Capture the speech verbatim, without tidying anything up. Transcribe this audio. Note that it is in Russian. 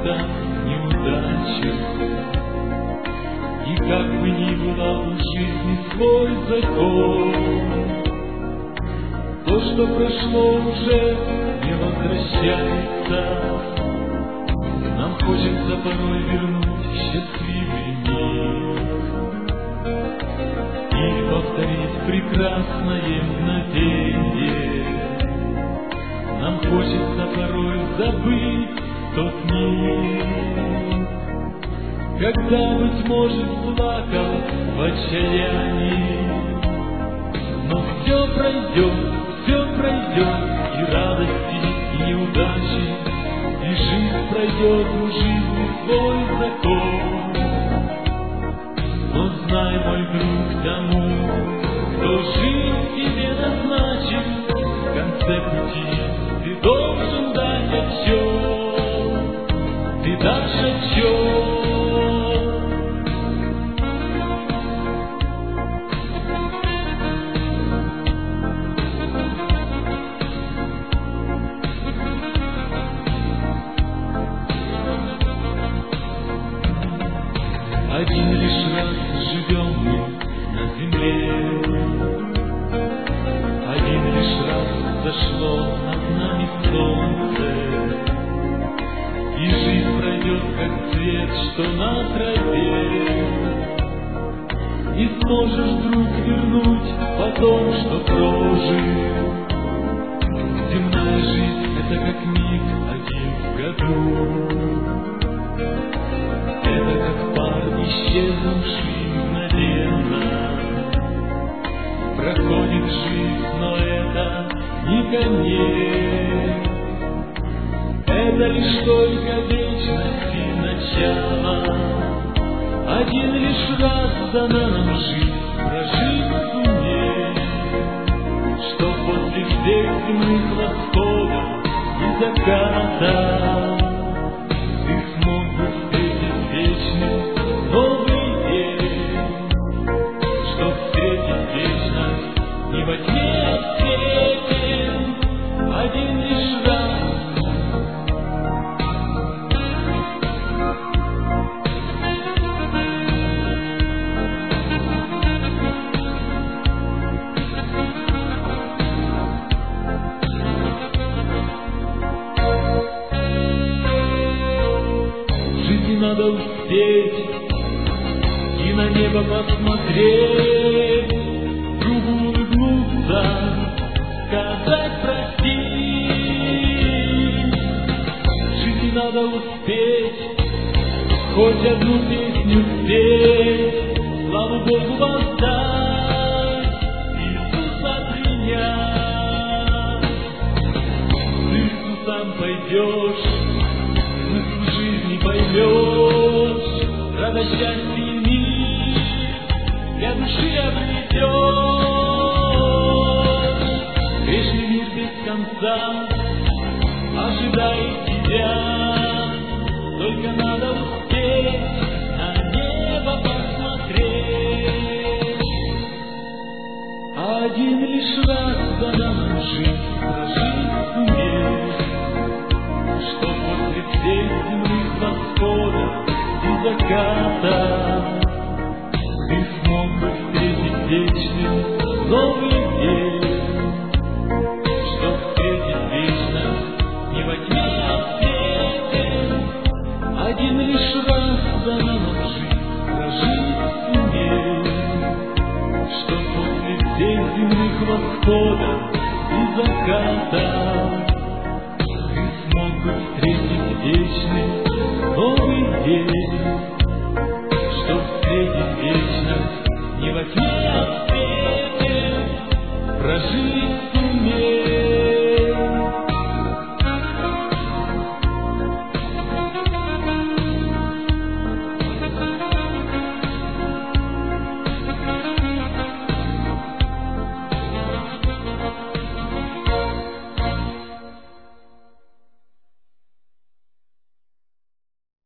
всегда неудача. И как бы ни была у жизни свой закон, то, что прошло, уже не возвращается. Нам хочется порой вернуть счастливый миг и повторить прекрасное мгновенье. Нам хочется порой забыть тот миг, когда, быть может, плакал в отчаянии. Но все пройдет, все пройдет, и радости, и неудачи, и жизнь пройдет у жизни свой закон. Но знай, мой друг, тому, кто жизнь тебе назначил, в конце пути ты должен дать отчет, ты дашь отчет. Один лишь раз живем мы на земле, один лишь раз зашло над нами солнце, и жизнь пройдет, как цвет, что на траве, и сможешь вдруг вернуть потом, что прожил. Земная жизнь — это как миг один в году, это как пар, исчезнувший мгновенно. Проходит жизнь, но это не конец, это лишь только вечность и начало. Один лишь раз дана нам жизнь прожить суметь, что после всех земных восходов и заката ты смог бы встретить вечность, новый день, что встретить вечность не во тьме, а в свете, один лишь раз. Надо успеть и на небо посмотреть, другу улыбнуться, сказать прости. В жизни надо успеть хоть одну песню спеть, славу Богу воздать, Иисуса принять. С Иисусом пойдешь, смысл жизни поймешь, радость, счастье и мир для души обретешь. Вечный мир без конца ожидает тебя, только надо успеть на небо посмотреть. Один лишь раз дана нам жизнь прожить суметь, что после всех земных восходов и заката ты смог бы встретить вечный новый день, что встретить вечность не во тьме, а в свете. Один лишь раз дана нам жизнь прожить суметь, что после всех земных восходов и заката